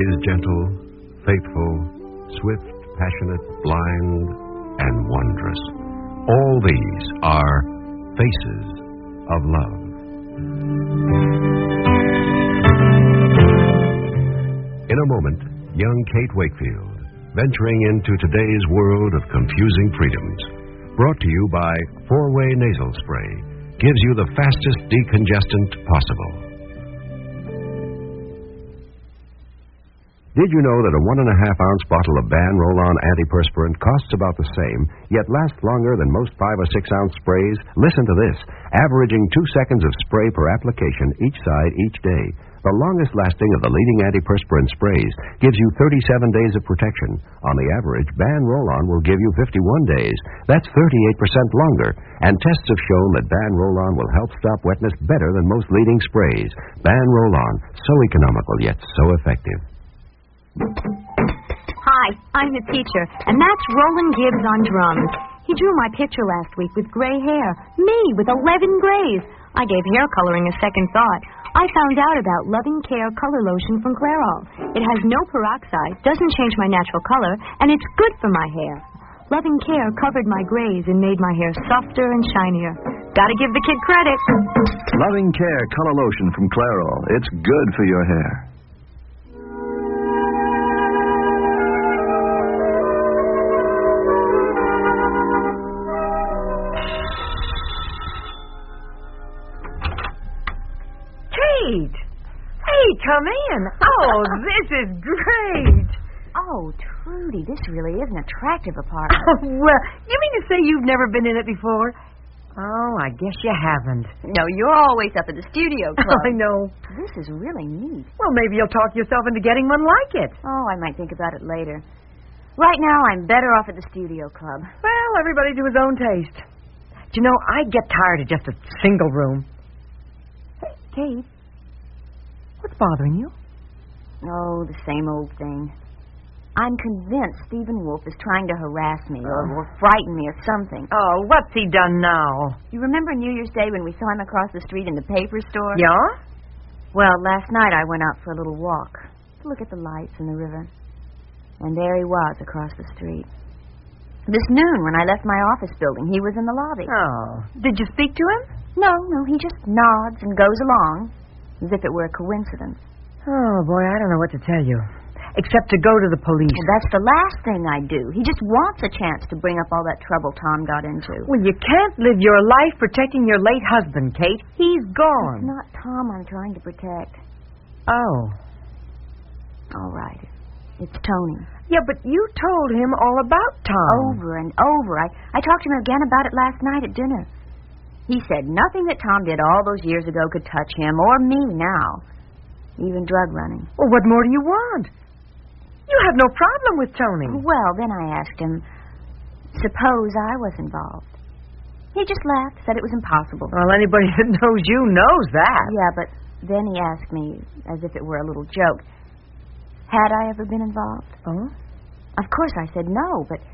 always gentle, faithful, swift, passionate, blind, and wondrous. All these are faces of love. In a moment, young Kate Wakefield, venturing into today's world of confusing freedoms. Brought to you by 4-Way Nasal Spray. Gives you the fastest decongestant possible. Did you know that a 1.5-ounce bottle of Ban Roll-On antiperspirant costs about the same, yet lasts longer than most 5 or 6-ounce sprays? Listen to this. Averaging 2 seconds of spray per application each side each day. The longest lasting of the leading antiperspirant sprays gives you 37 days of protection. On the average, Ban Roll-On will give you 51 days. That's 38% longer. And tests have shown that Ban Roll-On will help stop wetness better than most leading sprays. Ban Roll-On, so economical yet so effective. Hi, I'm the teacher, and that's Roland Gibbs on drums. He drew my picture last week with gray hair. Me with 11 grays. I gave hair coloring a second thought. I found out about Loving Care Color Lotion from Clairol. It has no peroxide, doesn't change my natural color, and it's good for my hair. Loving Care covered my grays and made my hair softer and shinier. Gotta give the kid credit. Loving Care Color Lotion from Clairol. It's good for your hair. Hey, come in. Oh, this is great. Oh, Trudy, this really is an attractive apartment. Well, you mean to say you've never been in it before? Oh, I guess you haven't. No, you're always up at the studio club. I know. This is really neat. Well, maybe you'll talk yourself into getting one like it. Oh, I might think about it later. Right now, I'm better off at the studio club. Well, everybody to his own taste. Do you know, I get tired of just a single room. Hey, Kate. What's bothering you? Oh, the same old thing. I'm convinced Stephen Wolf is trying to harass me or frighten me or something. Oh, what's he done now? You remember New Year's Day when we saw him across the street in the paper store? Yeah? Well, last night I went out for a little walk to look at the lights and the river. And there he was across the street. This noon, when I left my office building, he was in the lobby. Oh. Did you speak to him? No, he just nods and goes along. As if it were a coincidence. Oh, boy, I don't know what to tell you. Except to go to the police. Well, that's the last thing I do. He just wants a chance to bring up all that trouble Tom got into. Well, you can't live your life protecting your late husband, Kate. He's gone. It's not Tom I'm trying to protect. Oh. All right. It's Tony. Yeah, but you told him all about Tom. Over and over. I talked to him again about it last night at dinner. He said nothing that Tom did all those years ago could touch him or me now. Even drug running. Well, what more do you want? You have no problem with Tony. Well, then I asked him, suppose I was involved. He just laughed, said it was impossible. Well, anybody that knows you knows that. Yeah, but then he asked me, as if it were a little joke, had I ever been involved? Oh? Of course I said no, but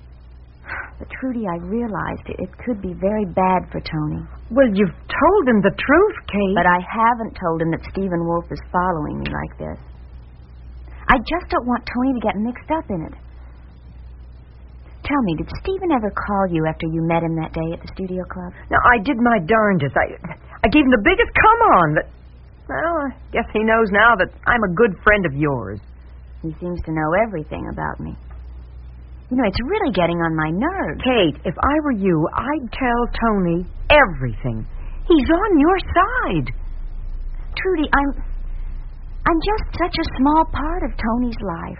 Trudy, I realized it could be very bad for Tony. Well, you've told him the truth, Kate. But I haven't told him that Stephen Wolf is following me like this. I just don't want Tony to get mixed up in it. Tell me, did Stephen ever call you after you met him that day at the studio club? No, I did my darndest. I gave him the biggest come on, but, well, I guess he knows now that I'm a good friend of yours. He seems to know everything about me. You know, it's really getting on my nerves. Kate, if I were you, I'd tell Tony everything. He's on your side. Trudy, I'm just such a small part of Tony's life.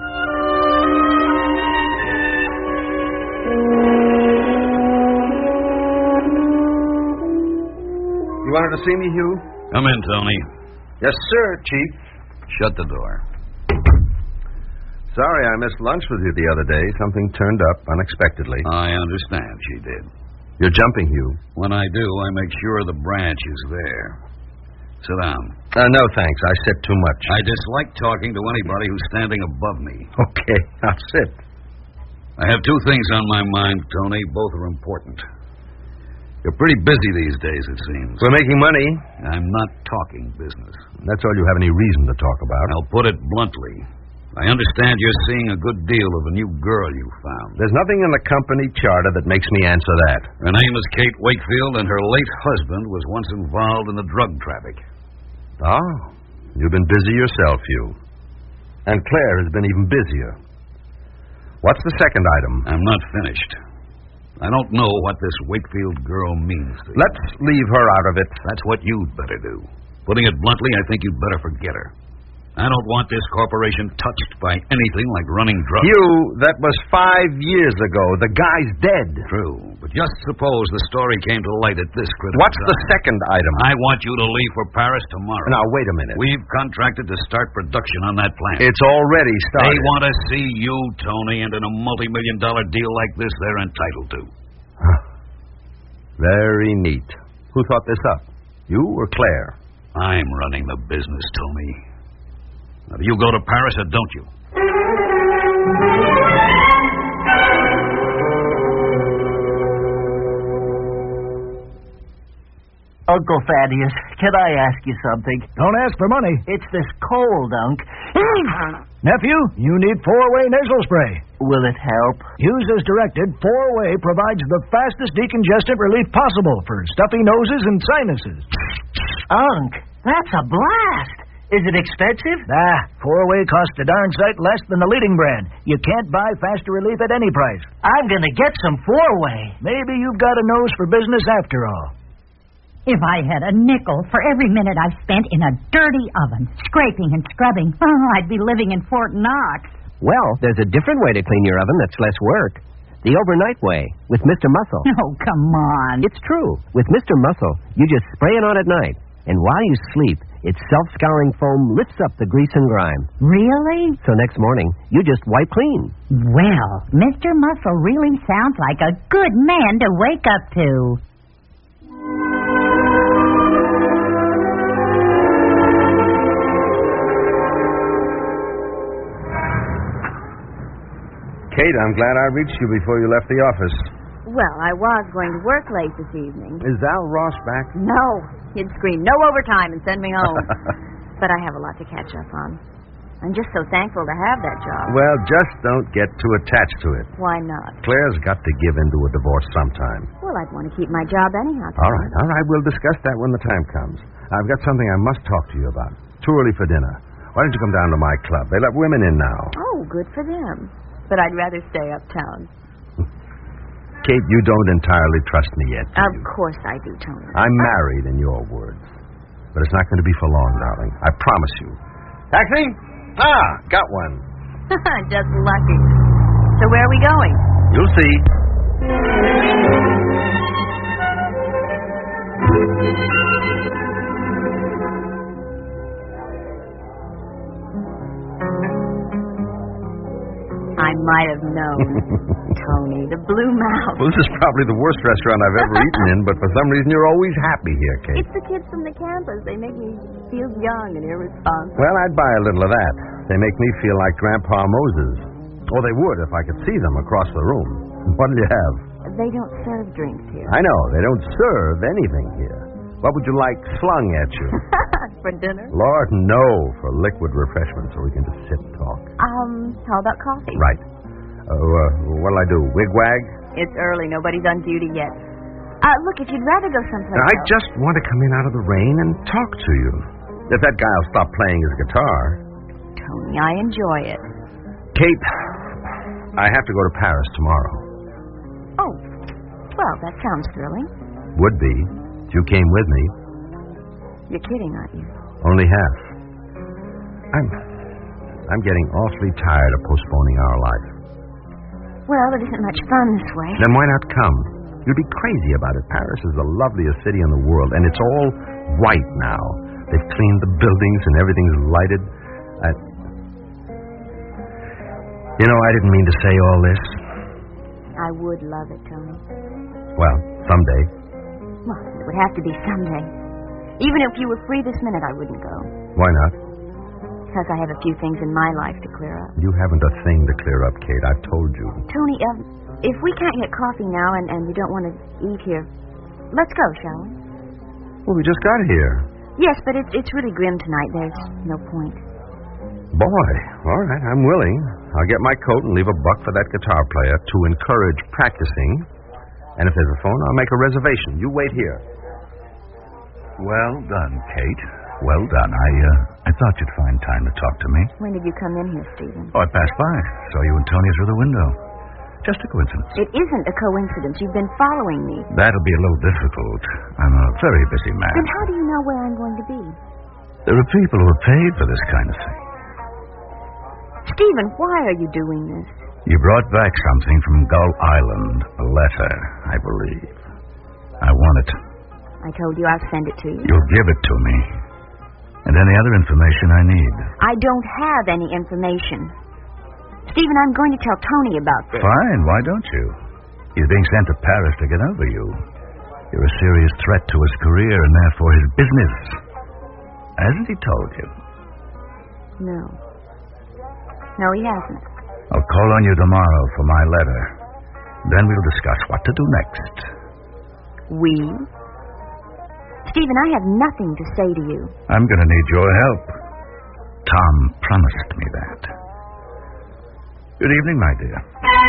You wanted to see me, Hugh? Come in, Tony. Yes, sir, Chief. Shut the door. Sorry I missed lunch with you the other day. Something turned up unexpectedly. I understand she did. You're jumping, Hugh. When I do, I make sure the branch is there. Sit down. No, thanks. I sit too much. I dislike talking to anybody who's standing above me. Okay, I'll sit. I have two things on my mind, Tony. Both are important. You're pretty busy these days, it seems. We're making money. I'm not talking business. That's all you have any reason to talk about. I'll put it bluntly. I understand you're seeing a good deal of a new girl you found. There's nothing in the company charter that makes me answer that. Her name is Kate Wakefield, and her late husband was once involved in the drug traffic. Oh, you've been busy yourself, you. And Claire has been even busier. What's the second item? I'm not finished. I don't know what this Wakefield girl means to you. Let's leave her out of it. That's what you'd better do. Putting it bluntly, I think you'd better forget her. I don't want this corporation touched by anything like running drugs. Hugh, that was 5 years ago. The guy's dead. True, but just suppose the story came to light at this critical What's time. the second item? I want you to leave for Paris tomorrow. Now, wait a minute. We've contracted to start production on that plant. It's already started. They want to see you, Tony, and in a multi-million-dollar deal like this, they're entitled to. Very neat. Who thought this up? You or Claire? I'm running the business, Tony. Now, do you go to Paris or don't you? Uncle Thaddeus, can I ask you something? Don't ask for money. It's this cold, Unc. Nephew, you need 4-way nasal spray. Will it help? Use as directed, 4-way provides the fastest decongestant relief possible for stuffy noses and sinuses. Unc, that's a blast. Is it expensive? 4-way costs a darn sight less than the leading brand. You can't buy faster relief at any price. I'm going to get some 4-way. Maybe you've got a nose for business after all. If I had a nickel for every minute I spent in a dirty oven, scraping and scrubbing, I'd be living in Fort Knox. Well, there's a different way to clean your oven that's less work. The overnight way, with Mr. Muscle. Oh, come on. It's true. With Mr. Muscle, you just spray it on at night. And while you sleep, its self-scouring foam lifts up the grease and grime. Really? So next morning, you just wipe clean. Well, Mr. Muscle really sounds like a good man to wake up to. Kate, I'm glad I reached you before you left the office. Well, I was going to work late this evening. Is Al Ross back? No. He'd scream no overtime and send me home. But I have a lot to catch up on. I'm just so thankful to have that job. Well, just don't get too attached to it. Why not? Claire's got to give in to a divorce sometime. Well, I'd want to keep my job anyhow. All right. We'll discuss that when the time comes. I've got something I must talk to you about. Too early for dinner. Why don't you come down to my club? They let women in now. Oh, good for them. But I'd rather stay uptown. Kate, you don't entirely trust me yet, do Of you? course I do, Tony. I'm married, in your words. But it's not going to be for long, darling. I promise you. Taxi? Got one. Just lucky. So where are we going? You'll see. I might have known. Tony, the Blue Mouse. Well, this is probably the worst restaurant I've ever eaten in, but for some reason you're always happy here, Kate. It's the kids from the campus. They make me feel young and irresponsible. Well, I'd buy a little of that. They make me feel like Grandpa Moses. Or they would if I could see them across the room. What'll you have? They don't serve drinks here. I know. They don't serve anything here. What would you like slung at you? For dinner? Lord, no. For liquid refreshment so we can just sit and talk. How about coffee? Right. What'll I do? Wigwag? It's early. Nobody's on duty yet. Look, if you'd rather go someplace I else. just want to come in out of the rain and talk to you. If that guy'll stop playing his guitar. Tony, I enjoy it. Kate, I have to go to Paris tomorrow. Oh, well, that sounds thrilling. Would be. If you came with me. You're kidding, aren't you? Only half. I'm getting awfully tired of postponing our life. Well, it isn't much fun this way. Then why not come? You'd be crazy about it. Paris is the loveliest city in the world, and it's all white now. They've cleaned the buildings and everything's lighted. I didn't mean to say all this. I would love it, Tony. Well, someday. Well, it would have to be someday. Even if you were free this minute, I wouldn't go. Why not? Because I have a few things in my life to clear up. You haven't a thing to clear up, Kate. I've told you. Tony, if we can't get coffee now and you don't want to eat here, Let's go, shall we? Well, we just got here. Yes, but it's really grim tonight. There's no point. Boy, all right, I'm willing. I'll get my coat and leave a buck for that guitar player to encourage practicing. And if there's a phone, I'll make a reservation. You wait here. Well done, Kate. Well done. I thought you'd find time to talk to me. When did you come in here, Stephen? Oh, I passed by. Saw you and Tony through the window. Just a coincidence. It isn't a coincidence. You've been following me. That'll be a little difficult. I'm a very busy man. Then how do you know where I'm going to be? There are people who are paid for this kind of thing. Stephen, why are you doing this? You brought back something from Gull Island. A letter, I believe. I want it. I told you I'll send it to you. You'll give it to me. And any other information I need. I don't have any information. Stephen, I'm going to tell Tony about this. Fine, why don't you? He's being sent to Paris to get over you. You're a serious threat to his career and therefore his business. Hasn't he told you? No. No, he hasn't. I'll call on you tomorrow for my letter. Then we'll discuss what to do next. We? Stephen, I have nothing to say to you. I'm going to need your help. Tom promised me that. Good evening, my dear.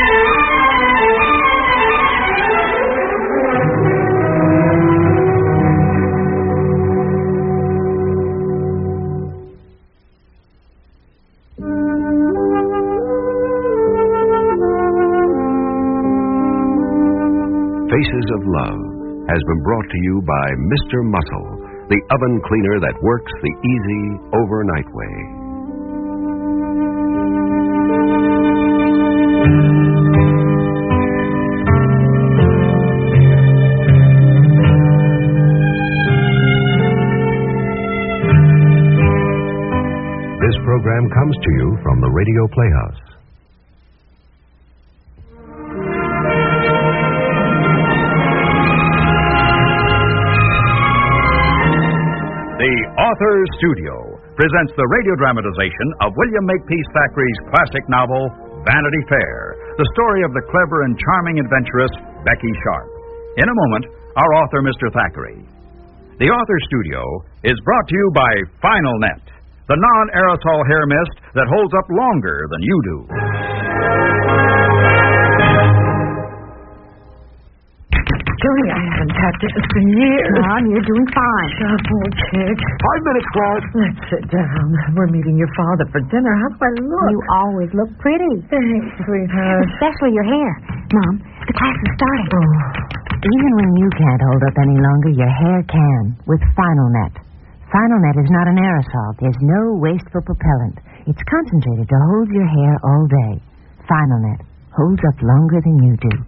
Faces of Love has been brought to you by Mr. Muscle, the oven cleaner that works the easy overnight way. This program comes to you from the Radio Playhouse. The Author's Studio presents the radio dramatization of William Makepeace Thackeray's classic novel, Vanity Fair, the story of the clever and charming adventuress, Becky Sharp. In a moment, our author, Mr. Thackeray. The Author's Studio is brought to you by Final Net, the non-aerosol hair mist that holds up longer than you do. Joey, I haven't tapped it for years. Mom, you're doing fine. Sharp old chick. 5 minutes, Claude. Let's sit down. We're meeting your father for dinner. How do I look? You always look pretty. Thanks, sweetheart. Especially your hair. Mom, the class is starting. Even when you can't hold up any longer, your hair can with Final Net. Final Net is not an aerosol. There's no wasteful propellant. It's concentrated to hold your hair all day. Final Net holds up longer than you do.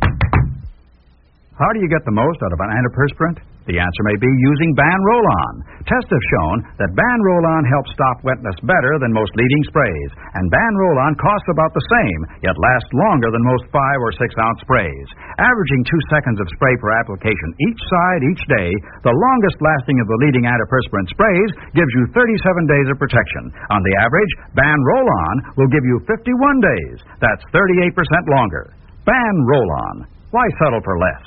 How do you get the most out of an antiperspirant? The answer may be using Ban Roll-On. Tests have shown that Ban Roll-On helps stop wetness better than most leading sprays, and Ban Roll-On costs about the same, yet lasts longer than most 5 or 6 ounce sprays. Averaging 2 seconds of spray per application each side each day, the longest lasting of the leading antiperspirant sprays gives you 37 days of protection. On the average, Ban Roll-On will give you 51 days. That's 38% longer. Ban Roll-On. Why settle for less?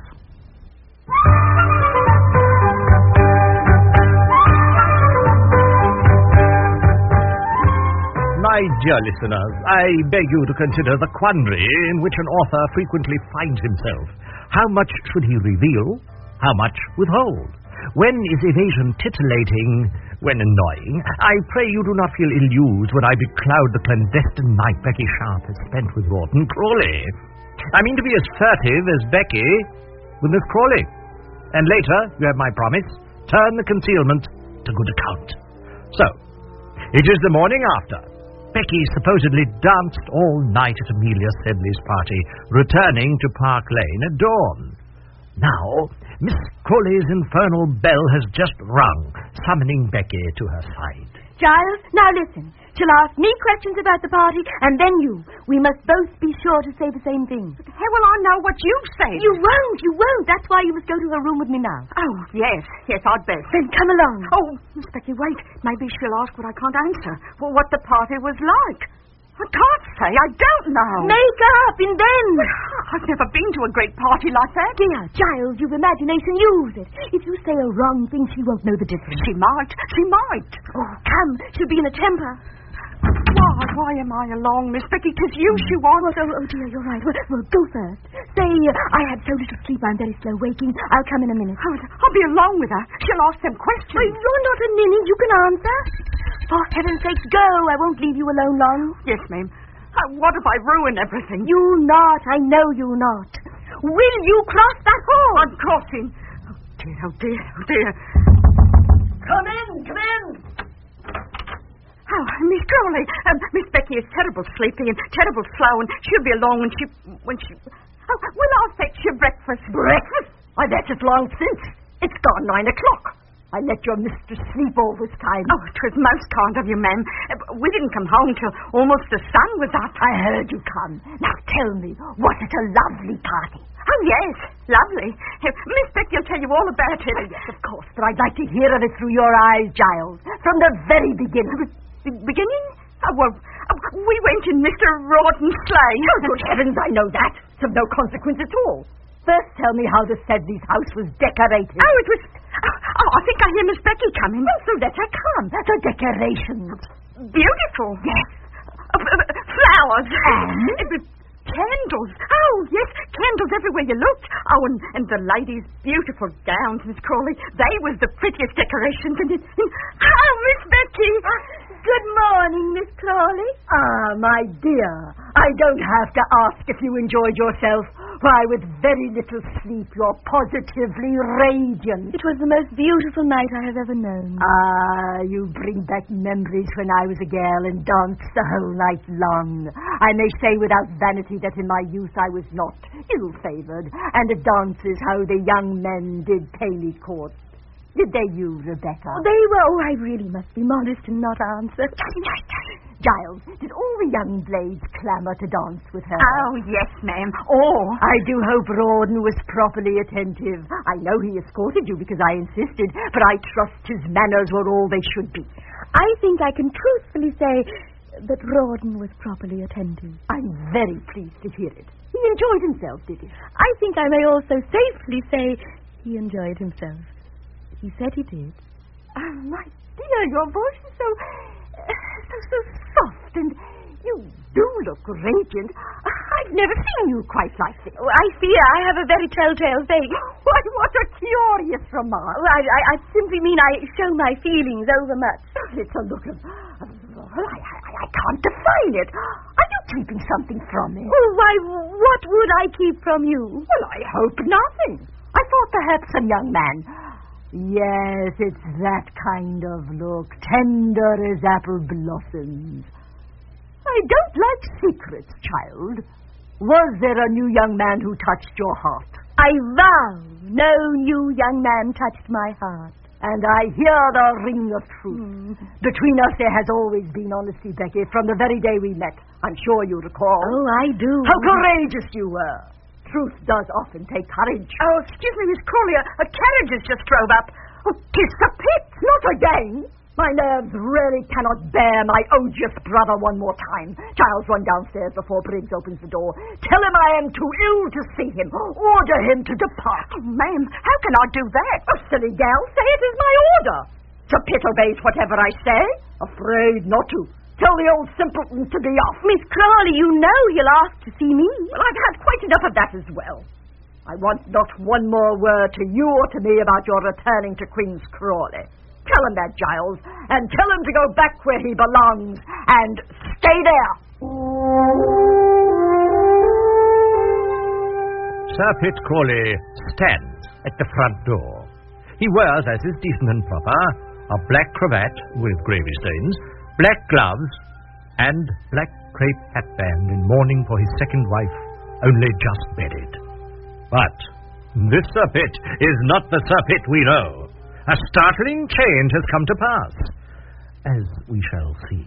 My dear listeners, I beg you to consider the quandary in which an author frequently finds himself. How much should he reveal? How much withhold? When is evasion titillating? When annoying? I pray you do not feel ill-used when I becloud the clandestine night Becky Sharp has spent with Rawdon Crawley. I mean to be as furtive as Becky with Miss Crawley. And later, you have my promise, turn the concealment to good account. So, it is the morning after. Becky supposedly danced all night at Amelia Sedley's party, returning to Park Lane at dawn. Now, Miss Crawley's infernal bell has just rung, summoning Becky to her side. Giles, now listen. She'll ask me questions about the party, and then you. We must both be sure to say the same thing. But how will I know what you say? You won't. That's why you must go to her room with me now. Oh, yes, I'd best. Then come along. Oh, Miss Becky, wait. Maybe she'll ask what I can't answer. Well, what the party was like. I can't say. I don't know. Make up, and then. I've never been to a great party like that. Dear Giles, you've imagination. Use it. If you say a wrong thing, she won't know the difference. She might. She might. Oh, come. She'll be in a temper. Why am I along, Miss Becky? 'Tis you she wants. Oh, dear, you're right. Well, go first. Say, I had so little sleep, I'm very slow waking. I'll come in a minute. I'll be alone with her. She'll ask them questions. Well, you're not a ninny. You can answer. For heaven's sake, go. I won't leave you alone long. Yes, ma'am. What if I ruin everything? You not. I know you not. Will you cross that hall? I'm crossing. Oh, dear, oh, dear, oh, dear. Come in, come in. Oh, Miss Crawley, Miss Becky is terrible sleepy and terrible slow, and she'll be along when she... Oh, will I fetch you breakfast? Breakfast? Why, that's it long since. It's gone 9 o'clock. I let your mistress sleep all this time. Oh, it was most kind of you, ma'am. We didn't come home till almost the sun was up. I heard you come. Now tell me, was it a lovely party? Oh, yes, lovely. Miss Becky will tell you all about it. Oh, yes, of course, but I'd like to hear of it through your eyes, Giles, from the very beginning. Beginning? Well, we went in Mr. Rawdon's sleigh. Oh, good heavens, I know that. It's of no consequence at all. First, tell me how the Sedley's house was decorated. Oh, it was... Oh, I think I hear Miss Becky coming. Oh, so let her come. The decorations. Beautiful. Yes. Flowers. And? It was candles. Oh, yes, candles everywhere you looked. Oh, and the ladies' beautiful gowns, Miss Crawley. They was the prettiest decorations. And oh, Miss Becky. Good morning, Miss Crawley. Ah, my dear, I don't have to ask if you enjoyed yourself. Why, with very little sleep, you're positively radiant. It was the most beautiful night I have ever known. Ah, you bring back memories when I was a girl and danced the whole night long. I may say without vanity that in my youth I was not ill-favoured, and at dances how the young men did pay me court. Did they you, Rebecca? They were. Oh, I really must be modest and not answer. Giles, did all the young blades clamour to dance with her? Oh, yes, ma'am. All. I do hope Rawdon was properly attentive. I know he escorted you because I insisted, but I trust his manners were all they should be. I think I can truthfully say that Rawdon was properly attentive. I'm very pleased to hear it. He enjoyed himself, did he? I think I may also safely say he enjoyed himself. He said he did. Oh, my dear, your voice is so soft, and you do look radiant. I've never seen you quite like this. Oh, I fear I have a very telltale face. Why, what a curious remark. Oh, I simply mean I show my feelings overmuch. It's a look of... I can't define it. Are you keeping something from me? Oh, why, what would I keep from you? Well, I hope nothing. I thought perhaps some young man... Yes, it's that kind of look, tender as apple blossoms. I don't like secrets, child. Was there a new young man who touched your heart? I vow no new young man touched my heart. And I hear the ring of truth. Between us there has always been honesty, Becky, from the very day we met. I'm sure you recall. Oh, I do. How courageous you were. Truth does often take courage. Oh, excuse me, Miss Crawley, a carriage has just drove up. Oh, 'tis the pit, not again. My nerves really cannot bear my odious brother one more time. Giles, run downstairs before Briggs opens the door. Tell him I am too ill to see him. Order him to depart. Oh, ma'am, how can I do that? Oh, silly gal, say it is my order. The pit obeys whatever I say. Afraid not to. Tell the old simpleton to be off. Miss Crawley, you know he'll ask to see me. Well, I've had quite enough of that as well. I want not one more word to you or to me about your returning to Queen's Crawley. Tell him that, Giles, and tell him to go back where he belongs and stay there. Sir Pitt Crawley stands at the front door. He wears, as is decent and proper, a black cravat with gravy stains, black gloves, and black crepe hatband in mourning for his second wife, only just bedded. But this Sir Pitt is not the Sir Pitt we know. A startling change has come to pass, as we shall see.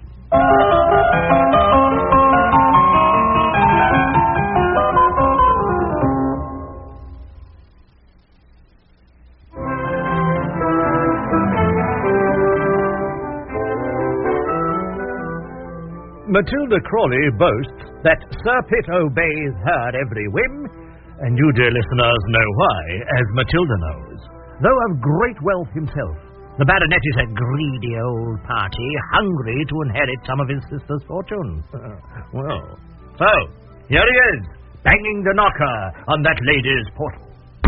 Matilda Crawley boasts that Sir Pitt obeys her at every whim, and you, dear listeners, know why, as Matilda knows. Though of great wealth himself, the baronet is a greedy old party, hungry to inherit some of his sister's fortune. Well, so, here he is, banging the knocker on that lady's portal.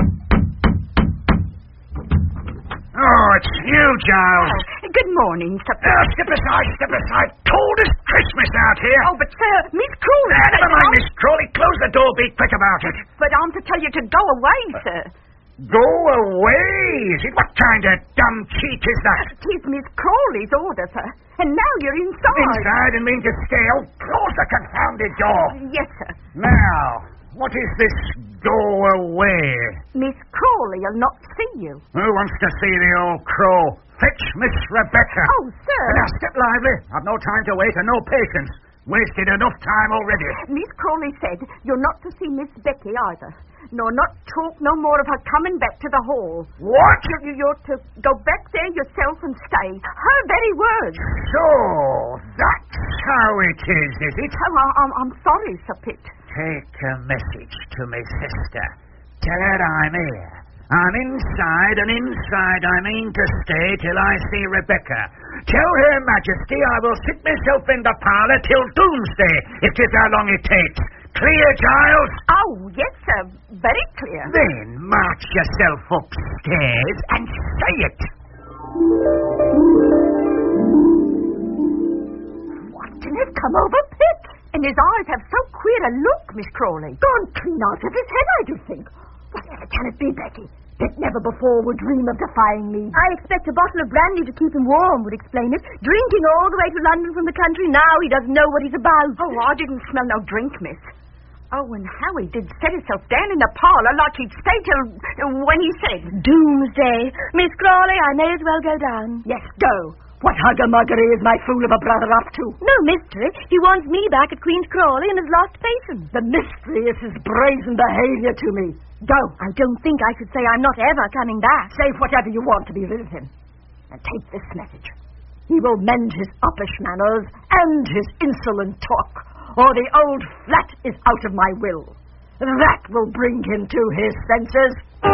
Oh, it's you, Giles. Oh, good morning, Sir. Step aside. Cold as Christmas out here. Oh, but, sir, Miss Crawley... Never mind, Miss Crawley. Close the door. Be quick about it. But I'm to tell you to go away, sir. Go away? Is it? What kind of dumb cheat is that? It is Miss Crawley's order, sir. And now you're inside. Inside and mean to stay? Oh, close the confounded door. Yes, sir. Now, what is this go away? Miss Crawley will not see you. Who wants to see the old crow? Fetch Miss Rebecca. Oh, sir. Now, step lively. I've no time to wait and no patience. Wasted enough time already. Miss Crawley said you're not to see Miss Becky either. Nor not talk no more of her coming back to the hall. What? You're to go back there yourself and stay. Her very words. So, that's how it is it? Oh, I'm sorry, Sir Pitt. Take a message to my sister. Tell her I'm here. I'm inside, and inside I mean to stay till I see Rebecca. Tell Her Majesty I will sit myself in the parlour till doomsday, if 'tis how long it takes. Clear, Giles? Oh, yes, sir. Very clear. Then march yourself upstairs and say it. What can have come over Pitt? And his eyes have so queer a look, Miss Crawley. Gone clean out of his head, I do think. Whatever can it be, Becky? Pitt never before would dream of defying me. I expect a bottle of brandy to keep him warm would explain it. Drinking all the way to London from the country, now he doesn't know what he's about. Oh, I didn't smell no drink, miss. Oh, and how he did set himself down in the parlour like he'd stay till when he said, Doomsday. Miss Crawley, I may as well go down. Yes, go. What hugger-muggery is my fool of a brother up to? No mystery. He wants me back at Queen's Crawley and has lost patience. The mystery is his brazen behaviour to me. Go. I don't think I should say I'm not ever coming back. Say whatever you want to be rid of him. And take this message. He will mend his uppish manners and his insolent talk, or the old flat is out of my will. That will bring him to his senses.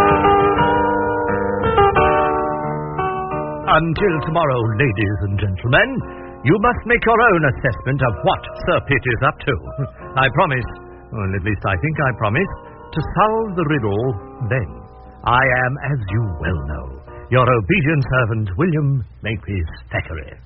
Until tomorrow, ladies and gentlemen, you must make your own assessment of what Sir Pitt is up to. I promise, well, at least I think I promise, to solve the riddle then. I am, as you well know, your obedient servant, William Makepeace Thackeray.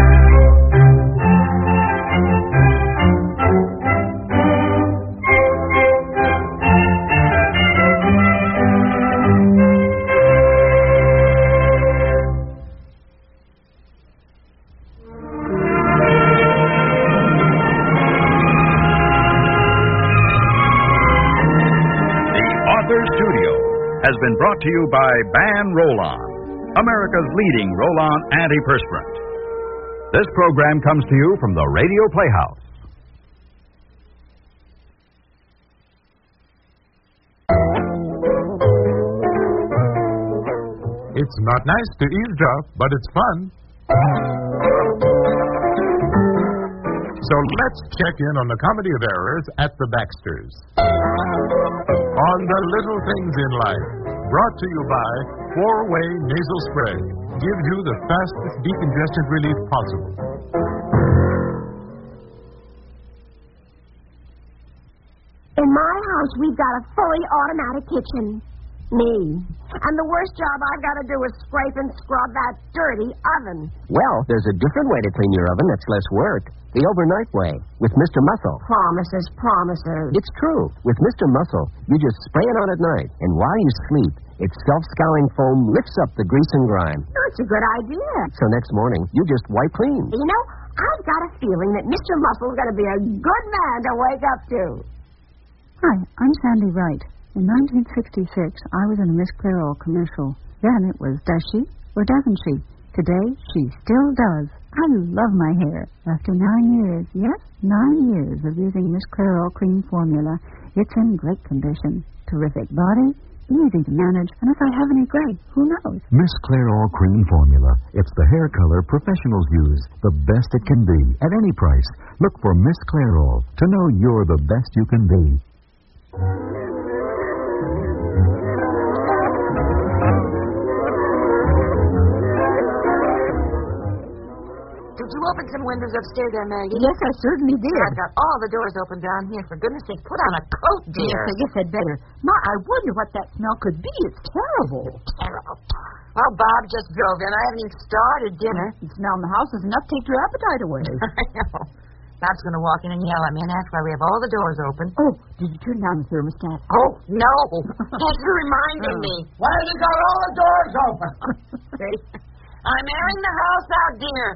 Has been brought to you by Ban Roll-On, America's leading roll-on antiperspirant. This program comes to you from the Radio Playhouse. It's not nice to eavesdrop, but it's fun. So let's check in on the comedy of errors at the Baxters. On the little things in life, brought to you by 4-Way Nasal Spray. Gives you the fastest decongestant relief possible. In my house, we've got a fully automatic kitchen. Me. And the worst job I've got to do is scrape and scrub that dirty oven. Well, there's a different way to clean your oven that's less work. The overnight way, with Mr. Muscle. Promises. It's true. With Mr. Muscle, you just spray it on at night, and while you sleep, its self-scouring foam lifts up the grease and grime. That's a good idea. So next morning, you just wipe clean. You know, I've got a feeling that Mr. Muscle's going to be a good man to wake up to. Hi, I'm Sandy Wright. In 1966, I was in a Miss Clairol commercial. Then it was, does she or doesn't she? Today, she still does. I love my hair. After 9 years, yes, 9 years of using Miss Clairol cream formula, it's in great condition. Terrific body, easy to manage. And if I have any gray, who knows? Miss Clairol Cream Formula. It's the hair color professionals use. The best it can be, at any price. Look for Miss Clairol to know you're the best you can be. Did you open some windows upstairs there, Maggie? Yes, I certainly did. I've got all the doors open down here. For goodness sake, put on a coat, dear. Yes, I guess I'd better. Ma, I wonder what that smell could be. It's terrible. Terrible. Well, Bob just drove in. I haven't even started dinner. The smell in the house is enough to take your appetite away. I know. Bob's going to walk in and yell at me and ask why we have all the doors open. Oh, did you turn down the thermostat? Oh, no. Thanks for reminding me. Why have you got all the doors open? I'm airing the house out, dear.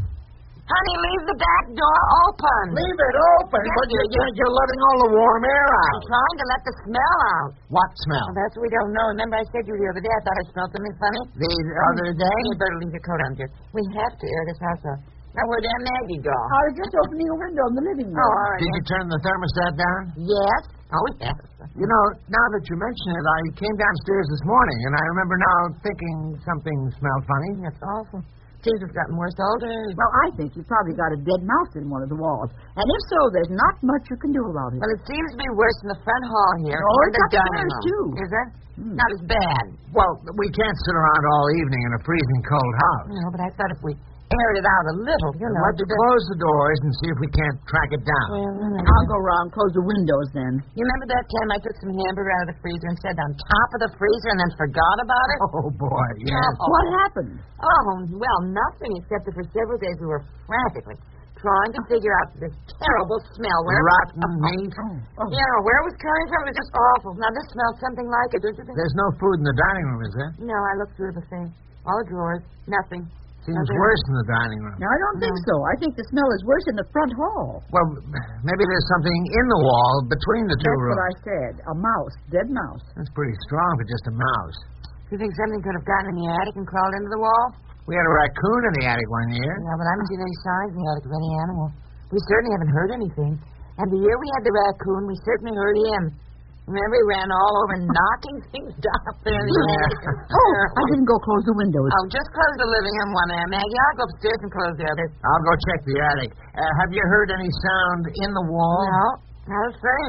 Honey, leave the back door open. Leave it open, but you're letting all the warm air out. I'm trying to let the smell out. What smell? Well, that's what we don't know. Remember I said to you the other day I thought I smelled something funny? The other day? You better leave your coat on, dear. We have to air this house out. Now, where'd Aunt Maggie go? I was just opening a window in the living room. Oh, all right. Did you turn the thermostat down? Yes. Oh, yes. You know, now that you mention it, I came downstairs this morning, and I remember now thinking something smelled funny. That's awful. Seems it's gotten worse all day. Well, I think you've probably got a dead mouse in one of the walls. And if so, there's not much you can do about it. Well, it seems to be worse in the front hall here. Oh, and it's the dining upstairs, room. too. Is it? Not as bad. Well, we can't sit around all evening in a freezing cold house. No, but I thought if we aired it out a little, you know. Let's close the doors and see if we can't track it down. Well, I'll go around, close the windows then. You remember that time I took some hamburger out of the freezer and said on top of the freezer and then forgot about it? Oh, boy, yes. What happened? Oh, well, nothing, except that for several days we were frantically trying to figure out this terrible smell. Rotten meat. You know, where it was coming from. It was just awful. Now, this smells something like it, don't you think? There's no food in the dining room, is there? No, I looked through the thing. All the drawers. Nothing. Seems worse in the dining room. No, I don't think so. I think the smell is worse in the front hall. Well, maybe there's something in the wall between the two That's rooms. what I said. A mouse. Dead mouse. That's pretty strong for just a mouse. You think something could have gotten in the attic and crawled into the wall? We had a raccoon in the attic one year. No, but I haven't seen any signs in the attic of any animal. We certainly haven't heard anything. And the year we had the raccoon, we certainly heard him. Remember, he ran all over knocking things down up there in the attic. Oh, I didn't go close the windows. Oh, just close the living room one there, Maggie. I'll go upstairs and close the others. I'll go check the attic. Have you heard any sound in the wall? No, not a thing.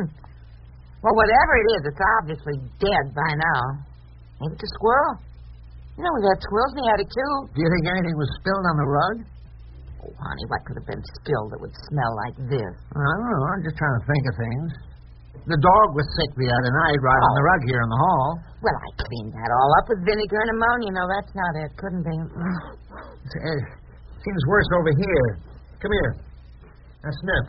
Well, whatever it is, it's obviously dead by now. Maybe it's a squirrel. You know, we've had squirrels in the attic, too. Do you think anything was spilled on the rug? Oh, honey, what could have been spilled that would smell like this? I don't know. I'm just trying to think of things. The dog was sick the other night right on the rug here in the hall. Well, I cleaned that all up with vinegar and ammonia. No, that's not it. Couldn't be. It seems worse over here. Come here. Now, sniff.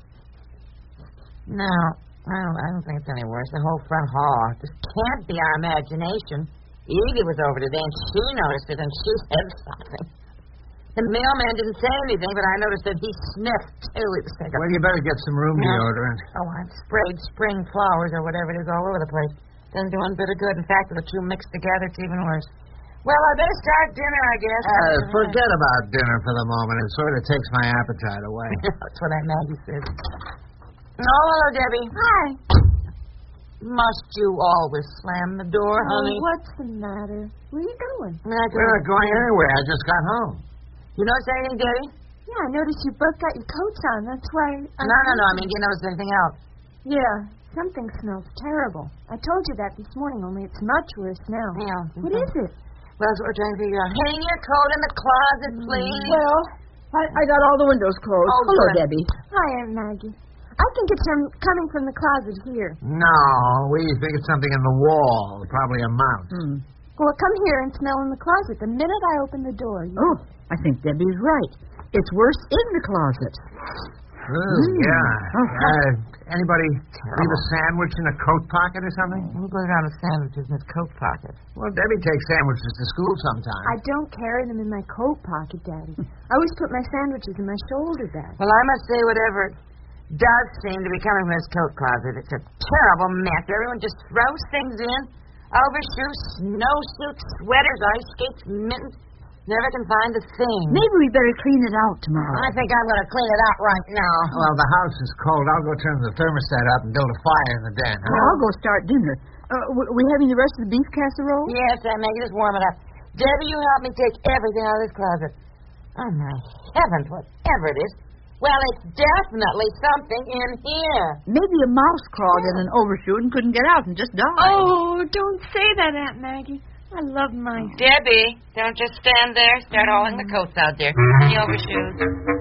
No, I don't think it's any worse. The whole front hall. This can't be our imagination. Edie was over today, and she noticed it, and she said something. The mailman didn't say anything, but I noticed that he sniffed, too. It was like Well, you better get some room deodorant. Oh, I've sprayed spring flowers or whatever it is all over the place. Doesn't do one bit of good. In fact, with the two mixed together, it's even worse. Well, I better start dinner, I guess. Forget about dinner for the moment. It sort of takes my appetite away. That's what Aunt Maggie said. Oh, hello, Debbie. Hi. Must you always slam the door, honey? What's the matter? Where are you going? We're not going anywhere. I just got home. You notice anything, Debbie? Yeah, I noticed you both got your coats on. That's why... No. I mean, do you notice anything else? Yeah, something smells terrible. I told you that this morning, only it's much worse now. Yeah. What is it? Well, that's what we're trying to figure out. Hang your coat in the closet, please. Well, I got all the windows closed. Oh, hello, good. Debbie. Hi, Aunt Maggie. I think it's coming from the closet here. No, we think it's something in the wall. Probably a mouse. Well, come here and smell in the closet the minute I open the door. Oh, I think Debbie's right. It's worse in the closet. Yeah. Anybody leave a sandwich in a coat pocket or something? Who goes around with sandwiches in his coat pocket? Well, Debbie takes sandwiches to school sometimes. I don't carry them in my coat pocket, Daddy. I always put my sandwiches in my shoulder bag. Well, I must say, whatever it does seem to be coming from his coat closet, it's a terrible mess. Everyone just throws things in. Overshoes, snowsuits, sweaters, ice skates, mittens. Never can find a thing. Maybe we better clean it out tomorrow. I think I'm going to clean it out right now. Well, the house is cold. I'll go turn the thermostat up and build a fire in the den. Huh? Well, I'll go start dinner. We having the rest of the beef casserole? Yes, Aunt Maggie, just warm it up. Debbie, you help me take everything out of this closet. Oh, my heavens, whatever it is. Well, it's definitely something in here. Maybe a mouse crawled in an overshoot and couldn't get out and just died. Oh, don't say that, Aunt Maggie. I love mine. Debbie, don't just stand there. Start hauling the coats out there. And the overshoes.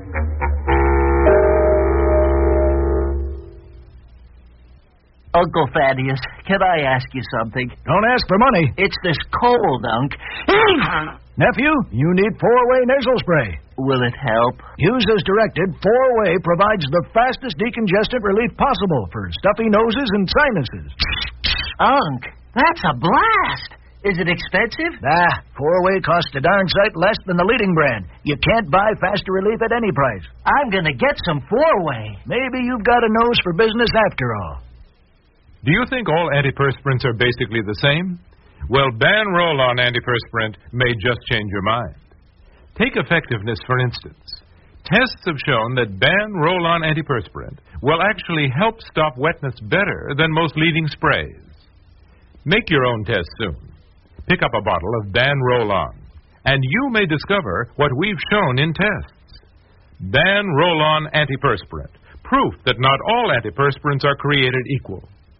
Uncle Thaddeus, can I ask you something? Don't ask for money. It's this cold, Unc. Nephew, you need 4-way nasal spray. Will it help? Use as directed. 4-way provides the fastest decongestant relief possible for stuffy noses and sinuses. Unc, that's a blast. Is it expensive? 4-way costs a darn sight less than the leading brand. You can't buy faster relief at any price. I'm going to get some 4-way. Maybe you've got a nose for business after all. Do you think all antiperspirants are basically the same? Well, Ban Roll-On antiperspirant may just change your mind. Take effectiveness, for instance. Tests have shown that Ban Roll-On antiperspirant will actually help stop wetness better than most leading sprays. Make your own test soon. Pick up a bottle of Ban Roll-On, and you may discover what we've shown in tests. Ban Roll-On antiperspirant, proof that not all antiperspirants are created equal.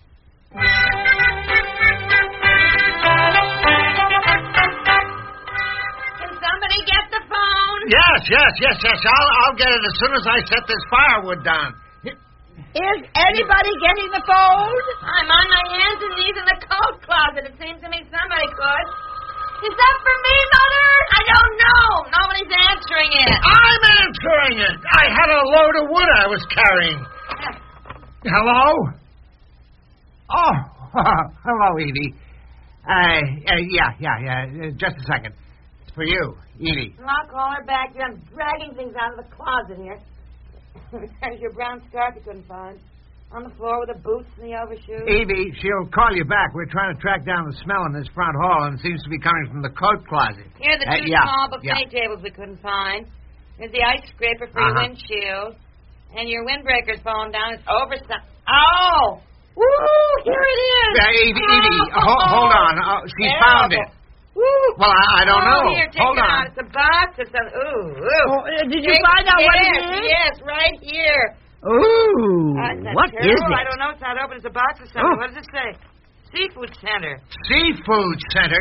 Yes. I'll get it as soon as I set this firewood down. Is anybody getting the phone? I'm on my hands and knees in the coat closet. It seems to me somebody could. Is that for me, Mother? I don't know. Nobody's answering it. I'm answering it. I had a load of wood I was carrying. Hello? Oh, hello, Edie. Yeah. Just a second. It's for you, Edie. I'll call her back here. I'm dragging things out of the closet here. There's your brown scarf you couldn't find. On the floor with the boots and the overshoes. Evie, she'll call you back. We're trying to track down the smell in this front hall, and it seems to be coming from the coat closet. Here are the two small buffet tables we couldn't find. There's the ice scraper for your windshield. And your windbreaker's fallen down. It's over some... Oh! Woo! Here it is! Evie, hold on. She found it. Woo! Well, I don't know. Here, take hold it on. out. It's a box or something. Ooh. Did you find out what it is? Yes, right here. Ooh, what terrible? is it? I don't know. It's not open. It's a box or something. What does it say? Seafood Center. Seafood Center?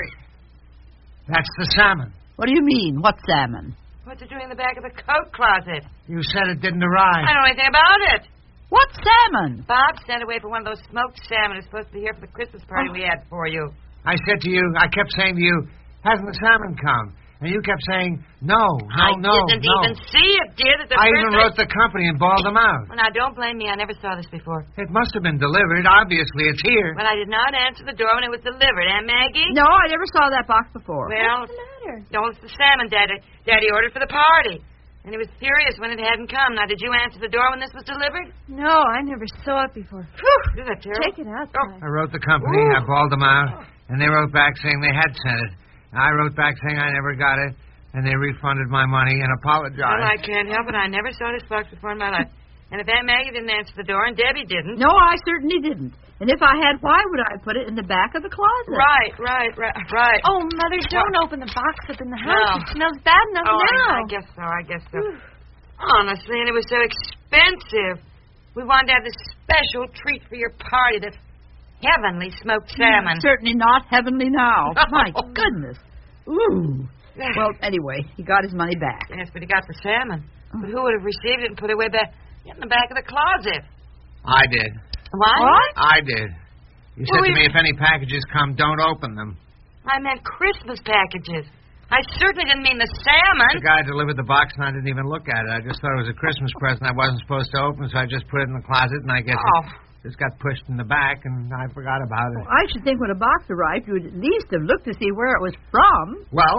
That's the salmon. What do you mean? What salmon? What's it doing in the back of the coat closet? You said it didn't arrive. I don't know anything about it. What salmon? Bob sent away for one of those smoked salmon. It's supposed to be here for the Christmas party we had for you. I kept saying to you, hasn't the salmon come? And you kept saying, no. I didn't even see it, dear. I even wrote the company and balled them out. Well, now, don't blame me. I never saw this before. It must have been delivered. Obviously, it's here. Well, I did not answer the door when it was delivered. Aunt Maggie? No, I never saw that box before. Well, what's the matter? No, it's the salmon Daddy ordered for the party. And he was furious when it hadn't come. Now, did you answer the door when this was delivered? No, I never saw it before. Whew, isn't that terrible? Take it out. I wrote the company. I balled them out. And they wrote back saying they had sent it. And I wrote back saying I never got it. And they refunded my money and apologized. Well, I can't help it. I never saw this box before in my life. And if Aunt Maggie didn't answer the door and Debbie didn't... No, I certainly didn't. And if I had, why would I put it in the back of the closet? Right. Oh, Mother, don't open the box up in the house. It smells bad enough now. I guess so. Honestly, and it was so expensive. We wanted to have this special treat for your party, this heavenly smoked salmon. Certainly not heavenly now. My goodness. Ooh. Well, anyway, he got his money back. Yes, but he got the salmon. But who would have received it and put it way back in the back of the closet? I did. What? I did. You said to me, if any packages come, don't open them. I meant Christmas packages. I certainly didn't mean the salmon. The guy delivered the box, and I didn't even look at it. I just thought it was a Christmas present I wasn't supposed to open, so I just put it in the closet, and I guess it just got pushed in the back, and I forgot about it. Well, I should think when a box arrived, you would at least have looked to see where it was from. Well,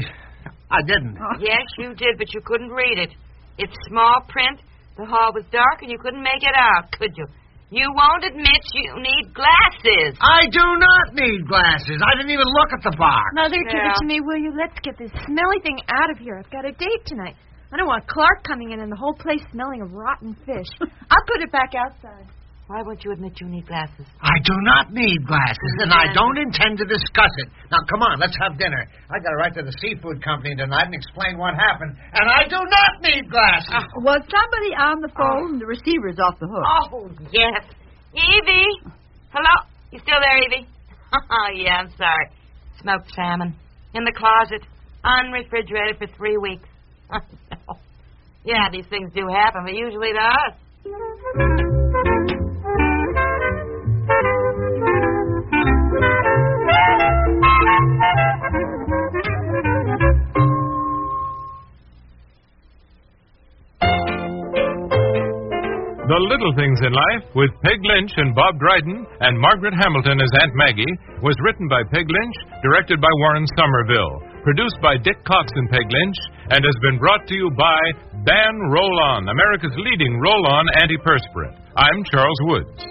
I didn't. Yes, you did, but you couldn't read it. It's small print. The hall was dark, and you couldn't make it out, could you? You won't admit you need glasses. I do not need glasses. I didn't even look at the box. Mother, give it to me, will you? Let's get this smelly thing out of here. I've got a date tonight. I don't want Clark coming in and the whole place smelling of rotten fish. I'll put it back outside. Why won't you admit you need glasses? I do not need glasses, and I don't intend to discuss it. Now, come on, let's have dinner. I got to write to the seafood company tonight and explain what happened, and I do not need glasses. Was somebody on the phone? The receiver's off the hook. Oh, yes. Evie! Hello? You still there, Evie? Oh, yeah, I'm sorry. Smoked salmon. In the closet. Unrefrigerated for 3 weeks. Yeah, these things do happen, but usually to us. The Little Things in Life, with Peg Lynch and Bob Dryden and Margaret Hamilton as Aunt Maggie, was written by Peg Lynch, directed by Warren Somerville, produced by Dick Cox and Peg Lynch, and has been brought to you by Ban Roll-On, America's leading roll-on antiperspirant. I'm Charles Woods.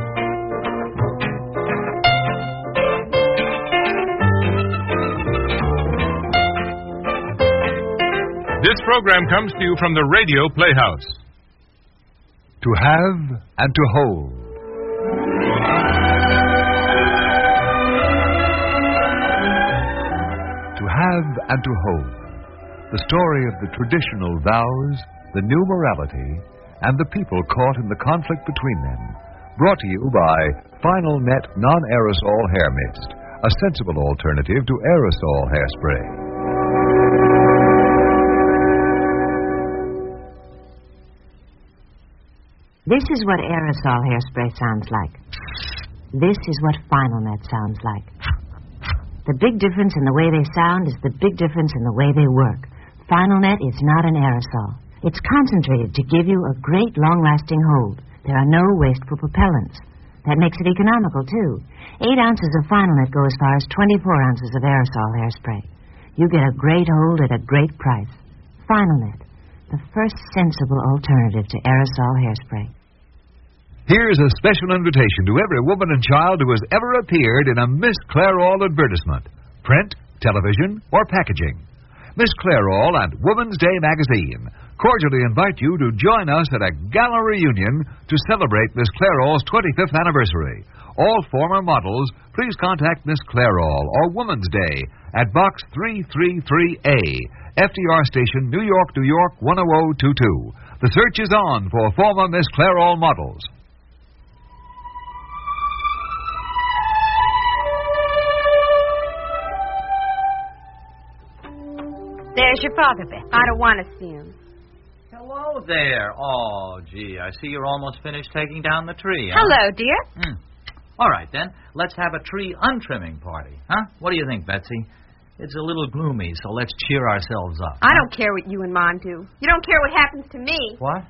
This program comes to you from the Radio Playhouse. To have and to hold. To have and to hold. The story of the traditional vows, the new morality, and the people caught in the conflict between them. Brought to you by Final Net Non-Aerosol Hair Mist, a sensible alternative to aerosol hairspray. This is what aerosol hairspray sounds like. This is what Final Net sounds like. The big difference in the way they sound is the big difference in the way they work. Final Net is not an aerosol. It's concentrated to give you a great long-lasting hold. There are no wasteful propellants. That makes it economical, too. 8 ounces of Final Net go as far as 24 ounces of aerosol hairspray. You get a great hold at a great price. Final Net, the first sensible alternative to aerosol hairspray. Here's a special invitation to every woman and child who has ever appeared in a Miss Clairol advertisement, print, television, or packaging. Miss Clairol and Woman's Day magazine cordially invite you to join us at a gala reunion to celebrate Miss Clairol's 25th anniversary. All former models, please contact Miss Clairol or Woman's Day at Box 333A, FDR Station, New York, New York, 10022. The search is on for former Miss Clairol models. There's your father, Beth. I don't want to see him. Hello there. Oh, gee, I see you're almost finished taking down the tree. Huh? Hello, dear. All right, then. Let's have a tree untrimming party. Huh? What do you think, Betsy? It's a little gloomy, so let's cheer ourselves up. I don't care what you and Mom do. You don't care what happens to me. What?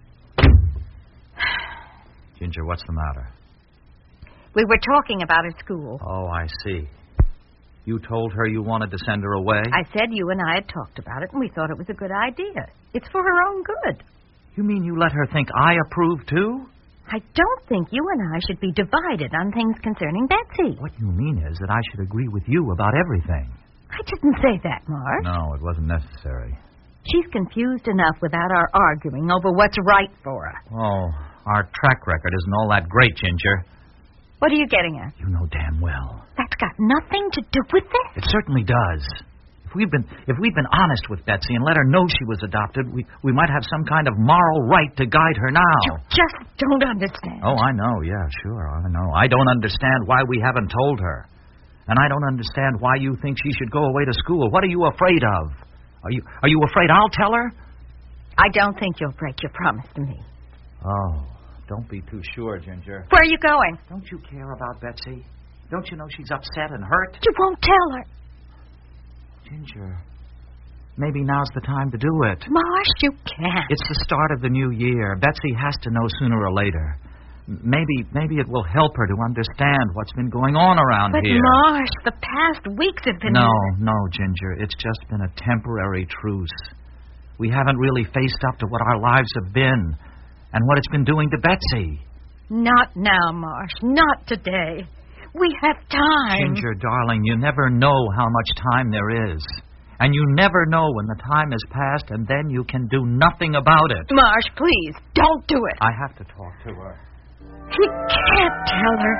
Ginger, what's the matter? We were talking about her school. Oh, I see. You told her you wanted to send her away? I said you and I had talked about it, and we thought it was a good idea. It's for her own good. You mean you let her think I approve, too? I don't think you and I should be divided on things concerning Betsy. What you mean is that I should agree with you about everything. I didn't say that, Marsh. No, it wasn't necessary. She's confused enough without our arguing over what's right for her. Oh, our track record isn't all that great, Ginger. What are you getting at? You know damn well. That's got nothing to do with this. It certainly does. If we'd been honest with Betsy and let her know she was adopted, we might have some kind of moral right to guide her now. You just don't understand. Oh, I know. Yeah, sure. I know. I don't understand why we haven't told her. And I don't understand why you think she should go away to school. What are you afraid of? Are you afraid I'll tell her? I don't think you'll break your promise to me. Oh, don't be too sure, Ginger. Where are you going? Don't you care about Betsy? Don't you know she's upset and hurt? You won't tell her. Ginger, maybe now's the time to do it. Marsh, you can't. It's the start of the new year. Betsy has to know sooner or later. Maybe it will help her to understand what's been going on around here. But Marsh, the past weeks have been... No, Ginger. It's just been a temporary truce. We haven't really faced up to what our lives have been and what it's been doing to Betsy. Not now, Marsh. Not today. We have time. Ginger, darling, you never know how much time there is. And you never know when the time has passed, and then you can do nothing about it. Marsh, please, don't do it. I have to talk to her. He can't tell her.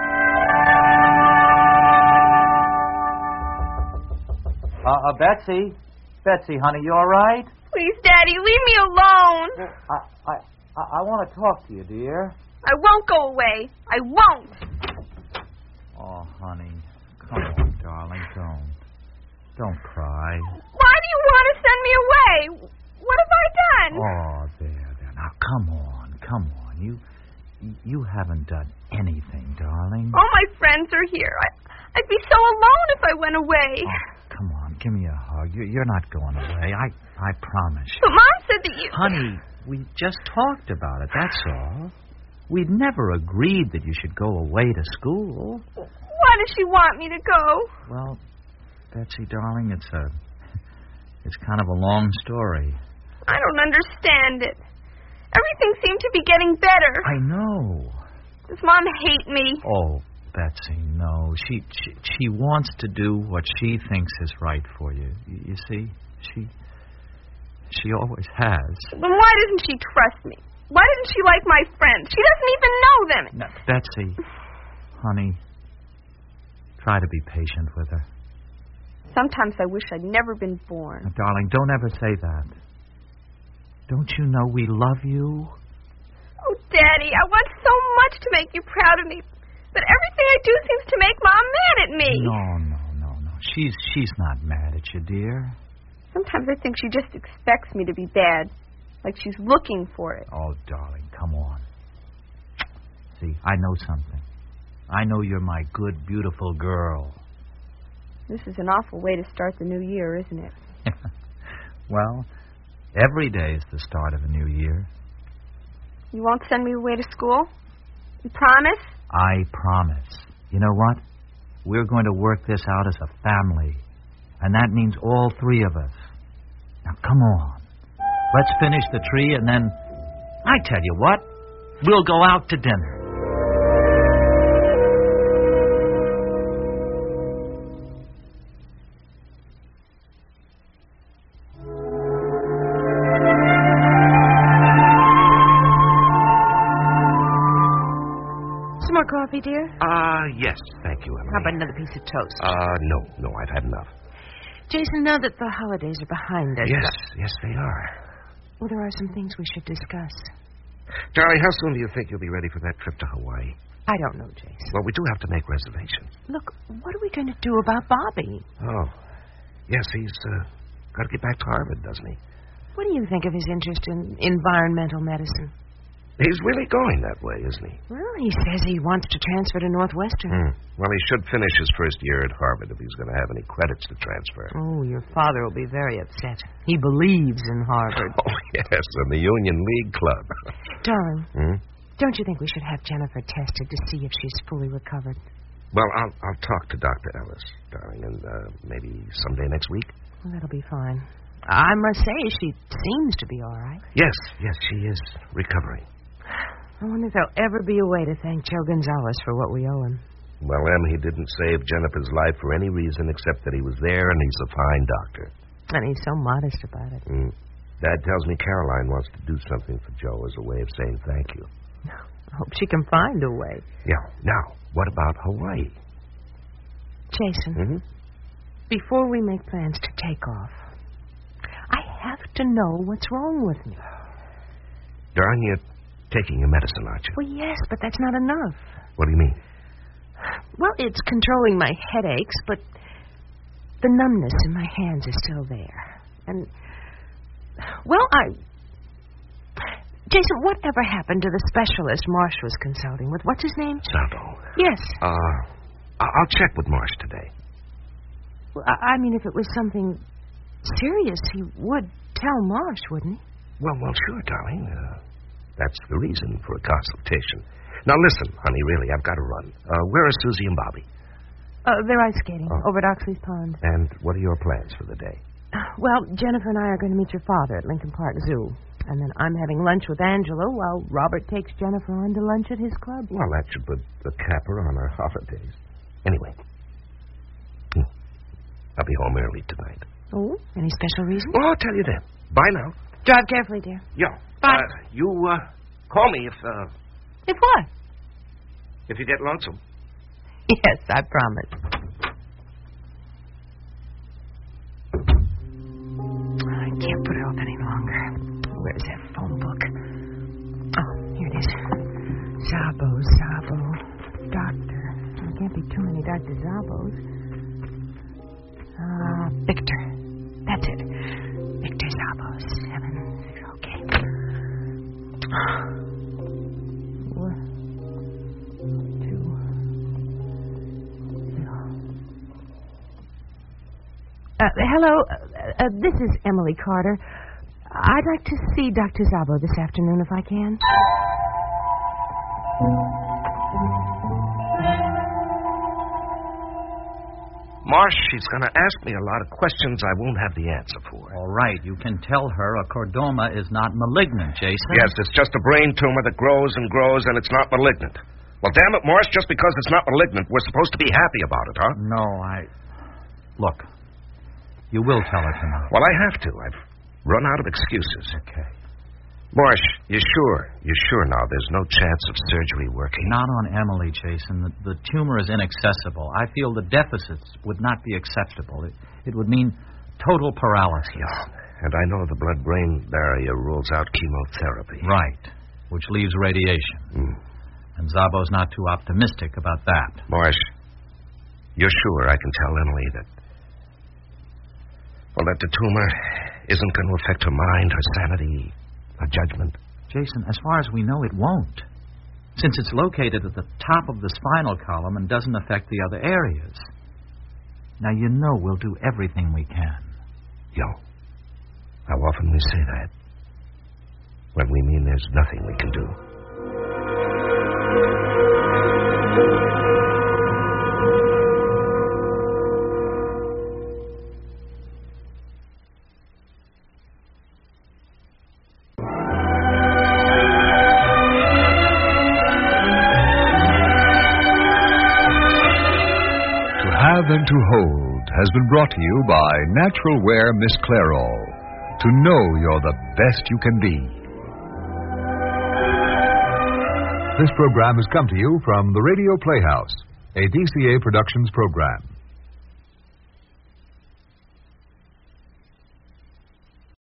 Betsy? Betsy, honey, you all right? Please, Daddy, leave me alone. I want to talk to you, dear. I won't go away. I won't. Oh, honey, come on, darling, don't cry. Why do you want to send me away? What have I done? Oh, there. Now, come on. You haven't done anything, darling. All my friends are here. I'd be so alone if I went away. Oh, come on, give me a hug. You're not going away. I promise you. But Mom said that you... Honey, we just talked about it, that's all. We'd never agreed that you should go away to school. Why does she want me to go? Well, Betsy, darling, it's kind of a long story. I don't understand it. Everything seemed to be getting better. I know. Does Mom hate me? Oh, Betsy, no. She wants to do what she thinks is right for you. You see, she always has. Then why doesn't she trust me? Why didn't she like my friends? She doesn't even know them. No, Betsy, honey, try to be patient with her. Sometimes I wish I'd never been born. Now, darling, don't ever say that. Don't you know we love you? Oh, Daddy, I want so much to make you proud of me. But everything I do seems to make Mom mad at me. No. She's not mad at you, dear. Sometimes I think she just expects me to be bad. Like she's looking for it. Oh, darling, come on. See, I know something. I know you're my good, beautiful girl. This is an awful way to start the new year, isn't it? Well, every day is the start of a new year. You won't send me away to school? You promise? I promise. You know what? We're going to work this out as a family. And that means all three of us. Now, come on. Let's finish the tree, and then, I tell you what, we'll go out to dinner. Some more coffee, dear? Yes, thank you, Emily. How about another piece of toast? No, I've had enough. Jason, now that the holidays are behind us... Yes, they are. Well, there are some things we should discuss. Darling, how soon do you think you'll be ready for that trip to Hawaii? I don't know, Jason. Well, we do have to make reservations. Look, what are we going to do about Bobby? Oh, yes, he's got to get back to Harvard, doesn't he? What do you think of his interest in environmental medicine? He's really going that way, isn't he? Well, he says he wants to transfer to Northwestern. Well, he should finish his first year at Harvard if he's going to have any credits to transfer. Oh, your father will be very upset. He believes in Harvard. Oh, yes, and the Union League Club. Darling, don't you think we should have Jennifer tested to see if she's fully recovered? Well, I'll talk to Dr. Ellis, darling, and maybe someday next week. Well, that'll be fine. I must say, she seems to be all right. Yes, she is recovering. I wonder if there'll ever be a way to thank Joe Gonzalez for what we owe him. Well, Em, he didn't save Jennifer's life for any reason except that he was there and he's a fine doctor. And he's so modest about it. Dad tells me Caroline wants to do something for Joe as a way of saying thank you. I hope she can find a way. Yeah. Now, what about Hawaii? Jason, before we make plans to take off, I have to know what's wrong with me. Darn, you're taking your medicine, aren't you? Well, yes, but that's not enough. What do you mean? Well, it's controlling my headaches, but the numbness in my hands is still there. And, well, Jason, whatever happened to the specialist Marsh was consulting with? What's his name? Saldo. Yes. I'll check with Marsh today. Well, I mean, if it was something serious, he would tell Marsh, wouldn't he? Well, sure, darling. That's the reason for a consultation. Now, listen, honey, really, I've got to run. Where are Susie and Bobby? They're ice skating over at Oxley's Pond. And what are your plans for the day? Well, Jennifer and I are going to meet your father at Lincoln Park Zoo. And then I'm having lunch with Angelo while Robert takes Jennifer on to lunch at his club. Well, that should put the capper on our holidays. Anyway, I'll be home early tonight. Oh, any special reason? Well, I'll tell you then. Bye now. Drive carefully, dear. Yeah. Bye. You call me if what? if you get lonesome. Yes, I promise. I can't put it off any longer. Where's that phone book? Oh, here it is. Zabo. Doctor. There can't be too many Dr. Zabos. Victor. That's it. Victor Zabo. 7, 6. Okay. 4, 2, 0. Hello. This is Emily Carter. I'd like to see Dr. Zabo this afternoon if I can. Marsh, she's going to ask me a lot of questions I won't have the answer for. All right, you can tell her a chordoma is not malignant, Jason. Yes, it's just a brain tumor that grows and grows, and it's not malignant. Well, damn it, Marsh, just because it's not malignant, we're supposed to be happy about it, huh? No, Look, you will tell her tonight. Well, I have to. I've run out of excuses. Okay. Marsh, you sure? You sure now there's no chance of surgery working? Not on Emily, Jason. The tumor is inaccessible. I feel the deficits would not be acceptable. It would mean total paralysis. Yeah, and I know the blood-brain barrier rules out chemotherapy. Right, which leaves radiation. And Zabo's not too optimistic about that. Marsh, you're sure I can tell Emily that... Well, that the tumor isn't going to affect her mind, her sanity... a judgment? Jason, as far as we know, it won't. Since it's located at the top of the spinal column and doesn't affect the other areas. Now, you know we'll do everything we can. Yo, how often we say that? When we mean there's nothing we can do. And to Hold has been brought to you by Natural Wear Miss Clairol. To know you're the best you can be. This program has come to you from the Radio Playhouse, a DCA Productions program.